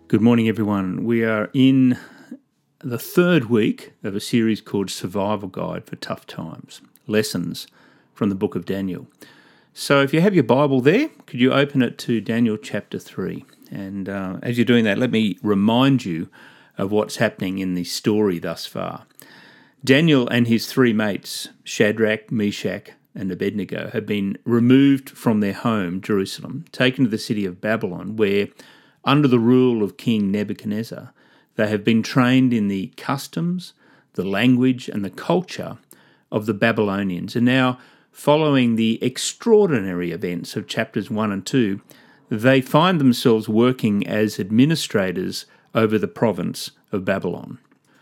Good morning, everyone. We are in the third week of a series called Survival Guide for Tough Times, Lessons from the Book of Daniel. So if you have your Bible there, could you open it to Daniel chapter 3? And as you're doing that, let me remind you of what's happening in the story thus far. Daniel and his three mates, Shadrach, Meshach, and Abednego, have been removed from their home, Jerusalem, taken to the city of Babylon, where under the rule of King Nebuchadnezzar, they have been trained in the customs, the language, and the culture of the Babylonians. And now, following the extraordinary events of chapters 1 and 2, they find themselves working as administrators over the province of Babylon.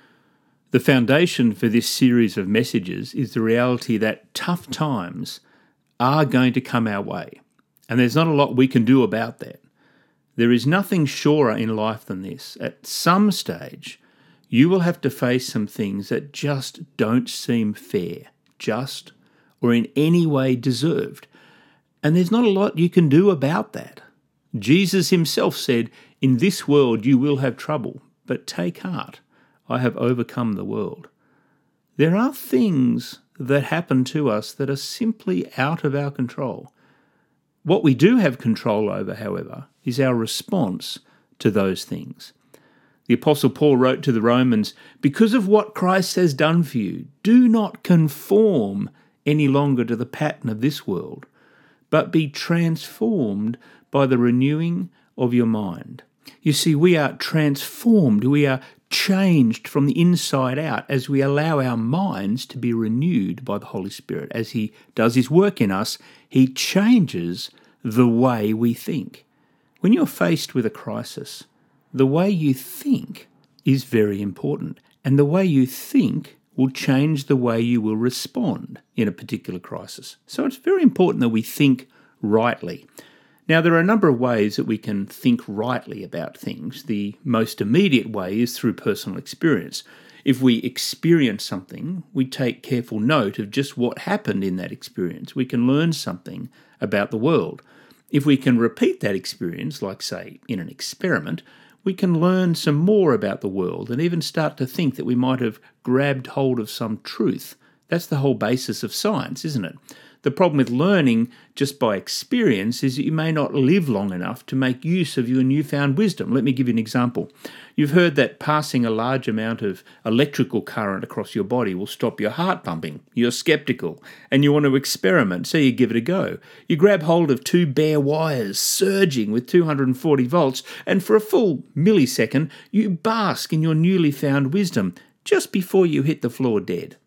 The foundation for this series of messages is the reality that tough times are going to come our way, and there's not a lot we can do about that. There is nothing surer in life than this. At some stage, you will have to face some things that just don't seem fair, just, or in any way deserved. And there's not a lot you can do about that. Jesus himself said, "In this world you will have trouble, but take heart, I have overcome the world." There are things that happen to us that are simply out of our control. What we do have control over, however, is our response to those things. The Apostle Paul wrote to the Romans, "Because of what Christ has done for you, do not conform any longer to the pattern of this world, but be transformed by the renewing of your mind." You see, we are transformed, we are changed from the inside out as we allow our minds to be renewed by the Holy Spirit. As He does His work in us, He changes the way we think. When you're faced with a crisis, the way you think is very important, and the way you think will change the way you will respond in a particular crisis. So it's very important that we think rightly. Now, there are a number of ways that we can think rightly about things. The most immediate way is through personal experience. If we experience something, we take careful note of just what happened in that experience. We can learn something about the world. If we can repeat that experience, like, say, in an experiment, we can learn some more about the world and even start to think that we might have grabbed hold of some truth. That's the whole basis of science, isn't it? The problem with learning just by experience is that you may not live long enough to make use of your newfound wisdom. Let me give you an example. You've heard that passing a large amount of electrical current across your body will stop your heart pumping. You're skeptical and you want to experiment, so you give it a go. You grab hold of two bare wires surging with 240 volts, and for a full millisecond, you bask in your newly found wisdom just before you hit the floor dead.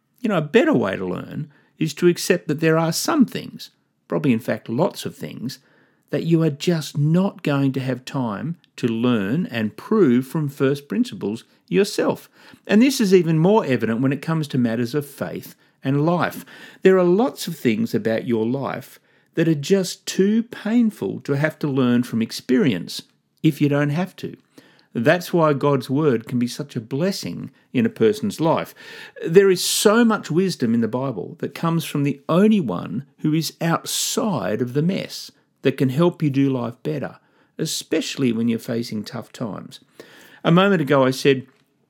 A better way to learn is to accept that there are some things, probably in fact lots of things, that you are just not going to have time to learn and prove from first principles yourself. And this is even more evident when it comes to matters of faith and life. There are lots of things about your life that are just too painful to have to learn from experience if you don't have to. That's why God's Word can be such a blessing in a person's life. There is so much wisdom in the Bible that comes from the only one who is outside of the mess that can help you do life better, especially when you're facing tough times. A moment ago I said,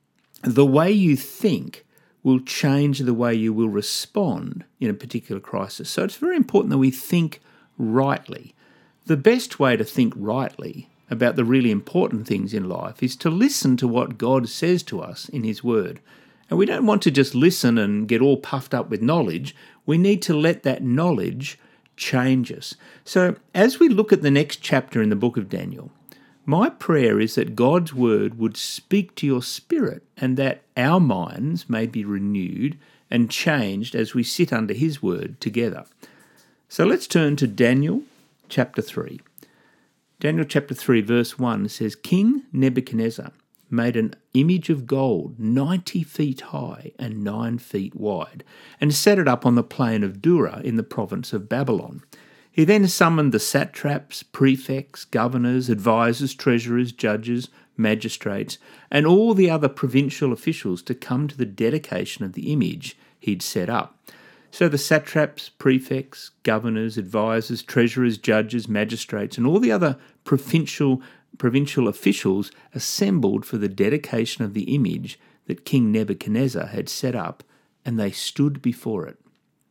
the way you think will change the way you will respond in a particular crisis. So it's very important that we think rightly. The best way to think rightly about the really important things in life is to listen to what God says to us in His Word. And we don't want to just listen and get all puffed up with knowledge. We need to let that knowledge change us. So as we look at the next chapter in the book of Daniel, my prayer is that God's Word would speak to your spirit and that our minds may be renewed and changed as we sit under His Word together. So let's turn to Daniel chapter 3. Daniel chapter 3 verse 1 says, "King Nebuchadnezzar made an image of gold 90 feet high and 9 feet wide, and set it up on the plain of Dura in the province of Babylon. He then summoned the satraps, prefects, governors, advisors, treasurers, judges, magistrates, and all the other provincial officials to come to the dedication of the image he'd set up. So the satraps, prefects, governors, advisors, treasurers, judges, magistrates, and all the other provincial provincial officials assembled for the dedication of the image that King Nebuchadnezzar had set up, and they stood before it.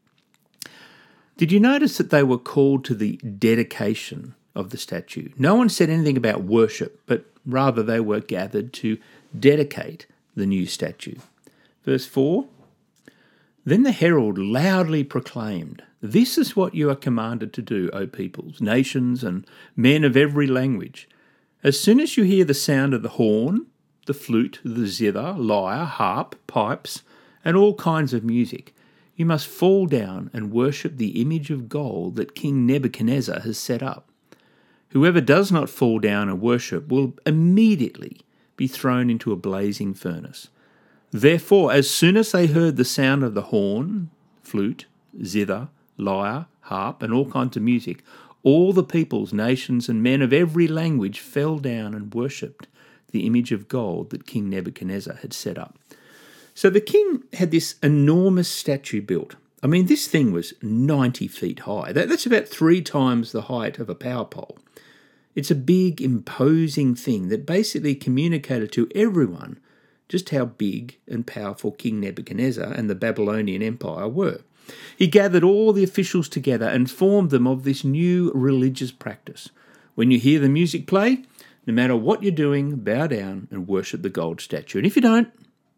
Did you notice that they were called to the dedication of the statue? No one said anything about worship, but rather they were gathered to dedicate the new statue. Verse 4, "Then the herald loudly proclaimed, 'This is what you are commanded to do, O peoples, nations, and men of every language. As soon as you hear the sound of the horn, the flute, the zither, lyre, harp, pipes, and all kinds of music, you must fall down and worship the image of gold that King Nebuchadnezzar has set up. Whoever does not fall down and worship will immediately be thrown into a blazing furnace.' Therefore, as soon as they heard the sound of the horn, flute, zither, lyre, harp, and all kinds of music, all the peoples, nations, and men of every language fell down and worshipped the image of gold that King Nebuchadnezzar had set up." So the king had this enormous statue built. I mean, this thing was 90 feet high. That's about 3 times the height of a power pole. It's a big, imposing thing that basically communicated to everyone just how big and powerful King Nebuchadnezzar and the Babylonian Empire were. He gathered all the officials together and informed them of this new religious practice. When you hear the music play, no matter what you're doing, bow down and worship the gold statue. And if you don't,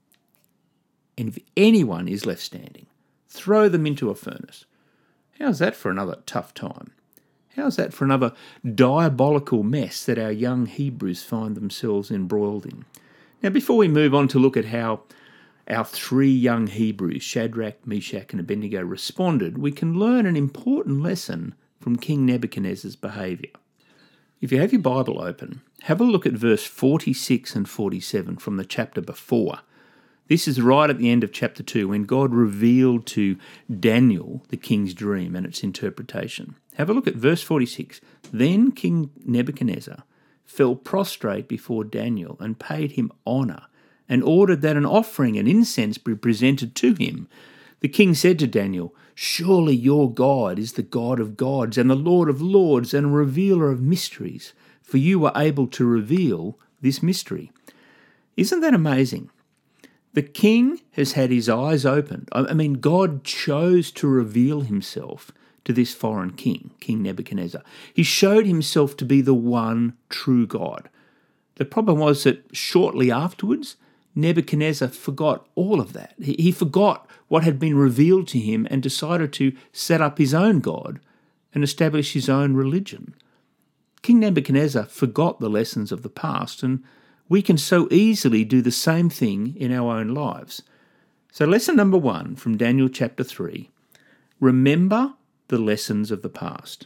and if anyone is left standing, throw them into a furnace. How's that for another tough time? How's that for another diabolical mess that our young Hebrews find themselves embroiled in? Now, before we move on to look at how our 3 young Hebrews, Shadrach, Meshach, and Abednego, responded, we can learn an important lesson from King Nebuchadnezzar's behaviour. If you have your Bible open, have a look at verse 46 and 47 from the chapter before. This is right at the end of chapter 2 when God revealed to Daniel the king's dream and its interpretation. Have a look at verse 46. "Then King Nebuchadnezzar fell prostrate before Daniel and paid him honour and ordered that an offering and incense be presented to him. The king said to Daniel, 'Surely your God is the God of gods and the Lord of lords and a revealer of mysteries, for you were able to reveal this mystery.'" Isn't that amazing? The king has had his eyes opened. I mean, God chose to reveal himself to this foreign king, King Nebuchadnezzar. He showed himself to be the one true God. The problem was that shortly afterwards, Nebuchadnezzar forgot all of that. He forgot what had been revealed to him and decided to set up his own God and establish his own religion. King Nebuchadnezzar forgot the lessons of the past, and we can so easily do the same thing in our own lives. So lesson number 1 from Daniel chapter 3, remember the lessons of the past.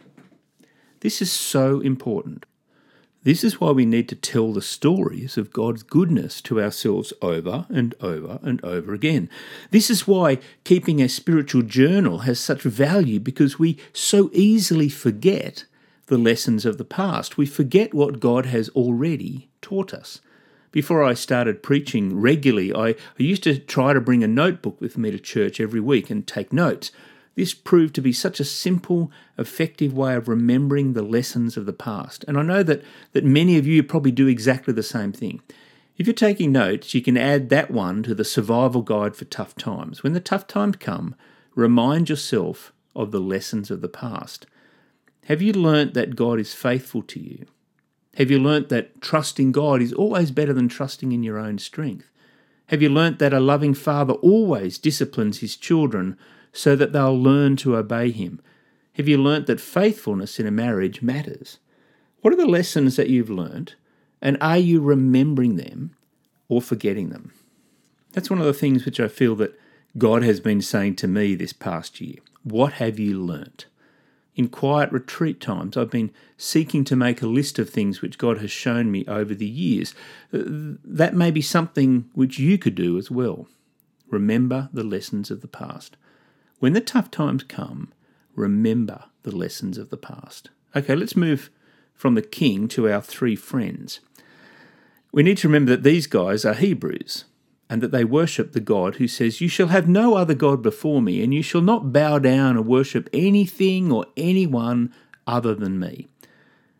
This is so important. This is why we need to tell the stories of God's goodness to ourselves over and over and over again. This is why keeping a spiritual journal has such value, because we so easily forget the lessons of the past. We forget what God has already taught us. Before I started preaching regularly, I used to try to bring a notebook with me to church every week and take notes. This proved to be such a simple, effective way of remembering the lessons of the past. And I know that many of you probably do exactly the same thing. If you're taking notes, you can add that one to the survival guide for tough times. When the tough times come, remind yourself of the lessons of the past. Have you learnt that God is faithful to you? Have you learnt that trusting God is always better than trusting in your own strength? Have you learnt that a loving father always disciplines his children so that they'll learn to obey him? Have you learnt that faithfulness in a marriage matters? What are the lessons that you've learnt, and are you remembering them or forgetting them? That's one of the things which I feel that God has been saying to me this past year. What have you learnt? In quiet retreat times, I've been seeking to make a list of things which God has shown me over the years. That may be something which you could do as well. Remember the lessons of the past. When the tough times come, remember the lessons of the past. Okay, let's move from the king to our 3 friends. We need to remember that these guys are Hebrews, and that they worship the God who says, "You shall have no other God before me, and you shall not bow down or worship anything or anyone other than me."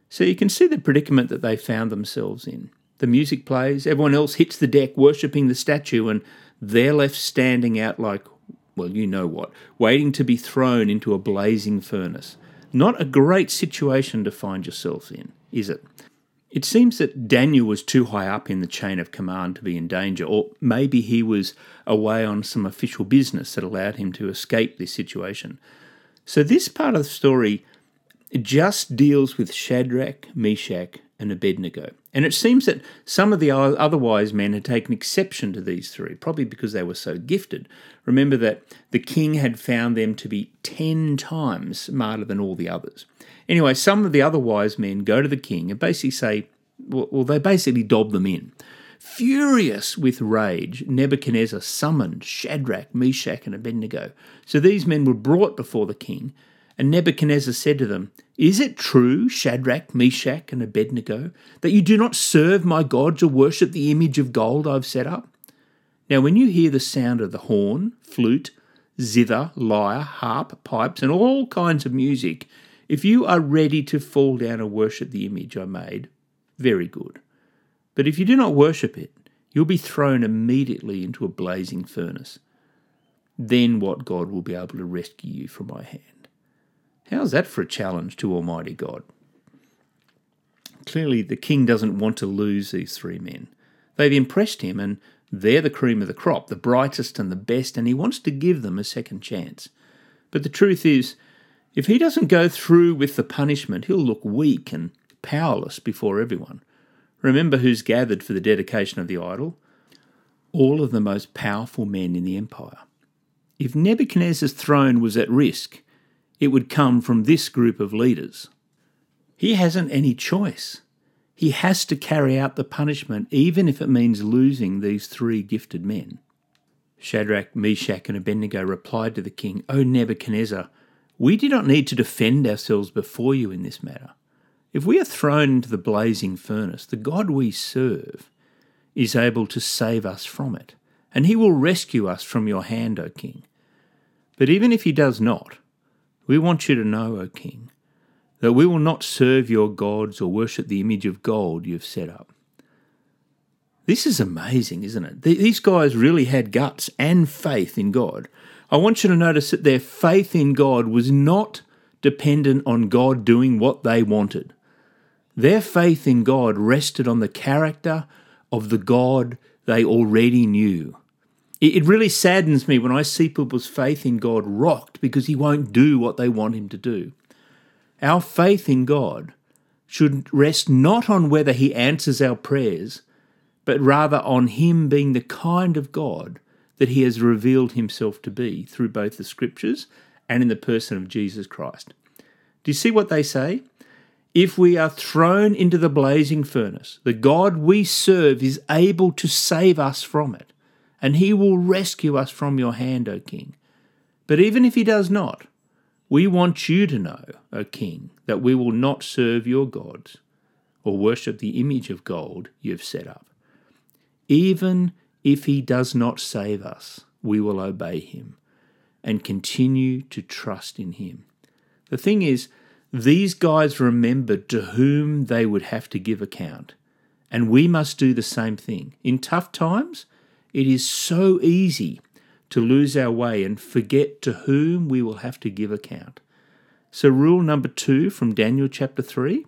So you can see the predicament that they found themselves in. The music plays, everyone else hits the deck worshipping the statue, and they're left standing out like, well, you know what, waiting to be thrown into a blazing furnace. Not a great situation to find yourself in, is it? It seems that Daniel was too high up in the chain of command to be in danger, or maybe he was away on some official business that allowed him to escape this situation. So this part of the story just deals with Shadrach, Meshach, and Abednego. And it seems that some of the other wise men had taken exception to these three, probably because they were so gifted. Remember that the king had found them to be 10 times smarter than all the others. Anyway, some of the other wise men go to the king and basically say, well, they basically dob them in. Furious with rage, Nebuchadnezzar summoned Shadrach, Meshach, and Abednego. So these men were brought before the king, and Nebuchadnezzar said to them, "Is it true, Shadrach, Meshach, and Abednego, that you do not serve my gods or worship the image of gold I've set up? Now when you hear the sound of the horn, flute, zither, lyre, harp, pipes, and all kinds of music, if you are ready to fall down and worship the image I made, very good. But if you do not worship it, you'll be thrown immediately into a blazing furnace. Then what God will be able to rescue you from my hand?" How's that for a challenge to Almighty God? Clearly, the king doesn't want to lose these three men. They've impressed him, and they're the cream of the crop, the brightest and the best, and he wants to give them a second chance. But the truth is, if he doesn't go through with the punishment, he'll look weak and powerless before everyone. Remember who's gathered for the dedication of the idol? All of the most powerful men in the empire. If Nebuchadnezzar's throne was at risk, it would come from this group of leaders. He hasn't any choice. He has to carry out the punishment, even if it means losing these three gifted men. Shadrach, Meshach, and Abednego replied to the king, "O Nebuchadnezzar, we do not need to defend ourselves before you in this matter. If we are thrown into the blazing furnace, the God we serve is able to save us from it, and he will rescue us from your hand, O king. But even if he does not, we want you to know, O king, that we will not serve your gods or worship the image of gold you've set up." This is amazing, isn't it? These guys really had guts and faith in God. I want you to notice that their faith in God was not dependent on God doing what they wanted. Their faith in God rested on the character of the God they already knew. It really saddens me when I see people's faith in God rocked because he won't do what they want him to do. Our faith in God should rest not on whether he answers our prayers, but rather on him being the kind of God that he has revealed himself to be through both the scriptures and in the person of Jesus Christ. Do you see what they say? If we are thrown into the blazing furnace, the God we serve is able to save us from it, and he will rescue us from your hand, O king. But even if he does not, we want you to know, O king, that we will not serve your gods or worship the image of gold you've set up. Even if he does not save us, we will obey him and continue to trust in him. The thing is, these guys remembered to whom they would have to give account, and we must do the same thing. In tough times, it is so easy to lose our way and forget to whom we will have to give account. So rule number 2 from Daniel chapter 3,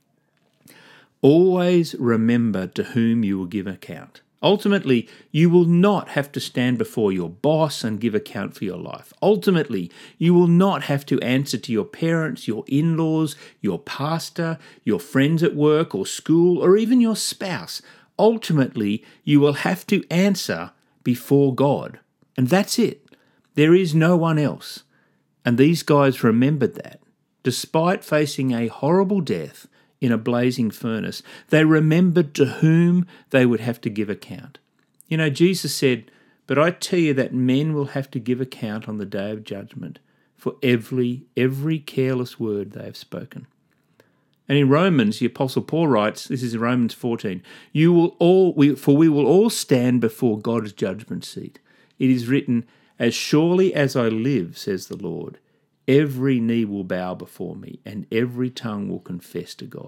always remember to whom you will give account. Ultimately, you will not have to stand before your boss and give account for your life. Ultimately, you will not have to answer to your parents, your in-laws, your pastor, your friends at work or school, or even your spouse. Ultimately, you will have to answer before God. And that's it. There is no one else. And these guys remembered that. Despite facing a horrible death in a blazing furnace, they remembered to whom they would have to give account. You know, Jesus said, "But I tell you that men will have to give account on the day of judgment for every careless word they have spoken." And in Romans, the Apostle Paul writes, this is in Romans 14, we will all stand before God's judgment seat. It is written, "As surely as I live, says the Lord, every knee will bow before me, and every tongue will confess to God."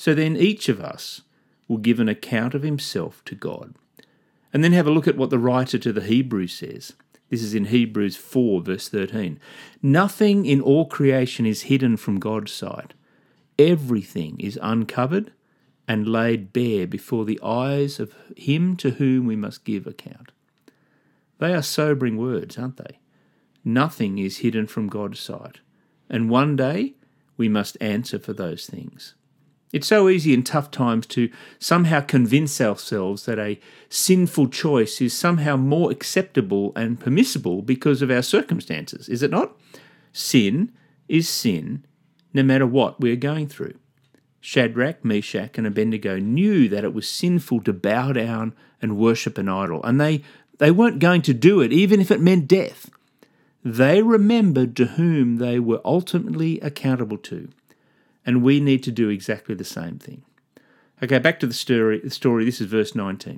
So then each of us will give an account of himself to God. And then have a look at what the writer to the Hebrews says. This is in Hebrews 4, verse 13. Nothing in all creation is hidden from God's sight. Everything is uncovered and laid bare before the eyes of him to whom we must give account. They are sobering words, aren't they? Nothing is hidden from God's sight. And one day we must answer for those things. It's so easy in tough times to somehow convince ourselves that a sinful choice is somehow more acceptable and permissible because of our circumstances, is it not? Sin is sin, no matter what we're going through. Shadrach, Meshach, and Abednego knew that it was sinful to bow down and worship an idol, and they weren't going to do it, even if it meant death. They remembered to whom they were ultimately accountable to. And we need to do exactly the same thing. Okay, back to the story. This is verse 19.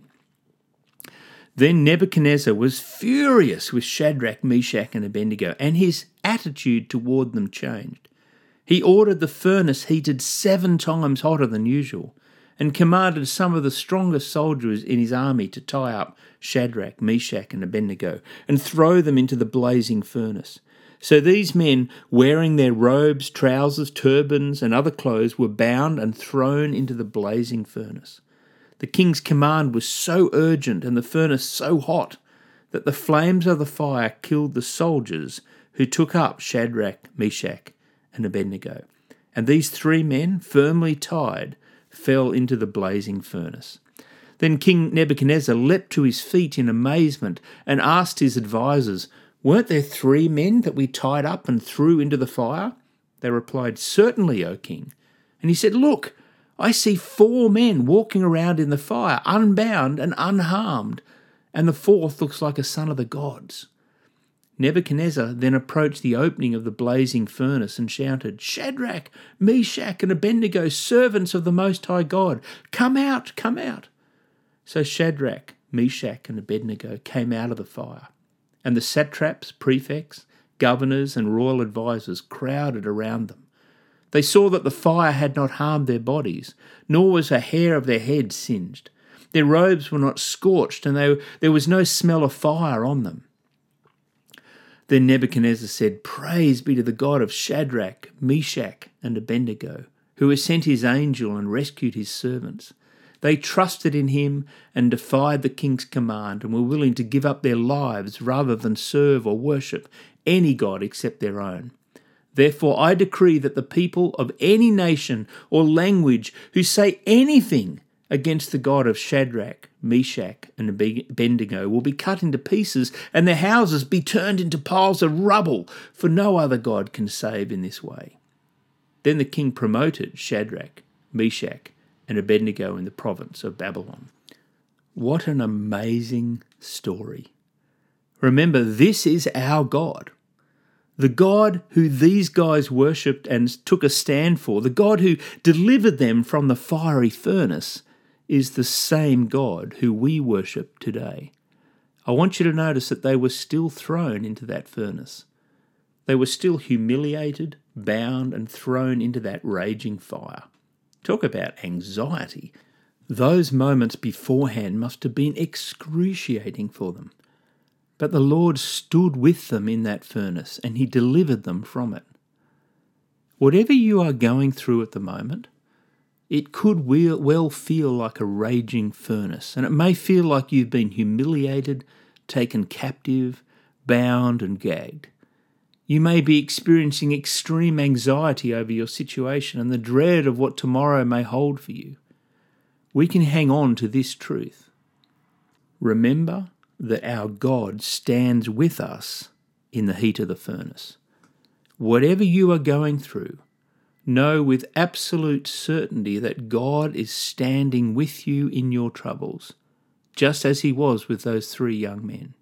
Then Nebuchadnezzar was furious with Shadrach, Meshach, and Abednego, and his attitude toward them changed. He ordered the furnace heated 7 times hotter than usual, and commanded some of the strongest soldiers in his army to tie up Shadrach, Meshach, and Abednego, and throw them into the blazing furnace. So these men, wearing their robes, trousers, turbans, and other clothes, were bound and thrown into the blazing furnace. The king's command was so urgent and the furnace so hot that the flames of the fire killed the soldiers who took up Shadrach, Meshach, and Abednego. And these 3 men, firmly tied, fell into the blazing furnace. Then King Nebuchadnezzar leapt to his feet in amazement and asked his advisers, "Weren't there 3 men that we tied up and threw into the fire?" They replied, "Certainly, O king." And he said, "Look, I see 4 men walking around in the fire, unbound and unharmed, and the 4th looks like a son of the gods." Nebuchadnezzar then approached the opening of the blazing furnace and shouted, "Shadrach, Meshach, and Abednego, servants of the Most High God, come out, come out." So Shadrach, Meshach, and Abednego came out of the fire. And the satraps, prefects, governors, and royal advisers crowded around them. They saw that the fire had not harmed their bodies, nor was a hair of their heads singed. Their robes were not scorched, and there was no smell of fire on them. Then Nebuchadnezzar said, "Praise be to the God of Shadrach, Meshach, and Abednego, who has sent his angel and rescued his servants. They trusted in him and defied the king's command and were willing to give up their lives rather than serve or worship any god except their own. Therefore I decree that the people of any nation or language who say anything against the God of Shadrach, Meshach, and Abednego will be cut into pieces and their houses be turned into piles of rubble, for no other god can save in this way." Then the king promoted Shadrach, Meshach, and Abednego in the province of Babylon. What an amazing story. Remember, this is our God. The God who these guys worshipped and took a stand for, the God who delivered them from the fiery furnace, is the same God who we worship today. I want you to notice that they were still thrown into that furnace. They were still humiliated, bound, and thrown into that raging fire. Talk about anxiety. Those moments beforehand must have been excruciating for them. But the Lord stood with them in that furnace and he delivered them from it. Whatever you are going through at the moment, it could well feel like a raging furnace, and it may feel like you've been humiliated, taken captive, bound and gagged. You may be experiencing extreme anxiety over your situation and the dread of what tomorrow may hold for you. We can hang on to this truth. Remember that our God stands with us in the heat of the furnace. Whatever you are going through, know with absolute certainty that God is standing with you in your troubles, just as he was with those 3 young men.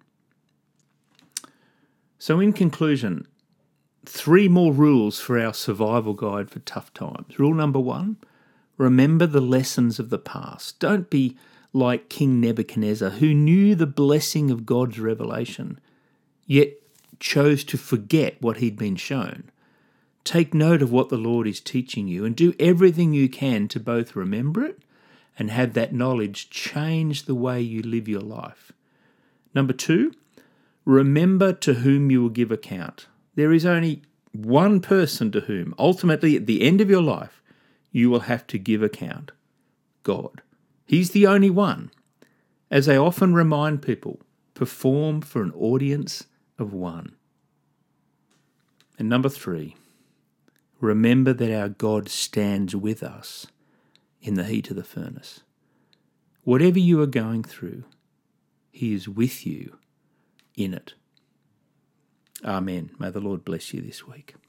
So in conclusion, 3 more rules for our survival guide for tough times. Rule number 1, remember the lessons of the past. Don't be like King Nebuchadnezzar, who knew the blessing of God's revelation, yet chose to forget what he'd been shown. Take note of what the Lord is teaching you and do everything you can to both remember it and have that knowledge change the way you live your life. Number 2, remember to whom you will give account. There is only one person to whom, ultimately at the end of your life, you will have to give account: God. He's the only one. As I often remind people, perform for an audience of one. And number 3, remember that our God stands with us in the heat of the furnace. Whatever you are going through, He is with you in it. Amen. May the Lord bless you this week.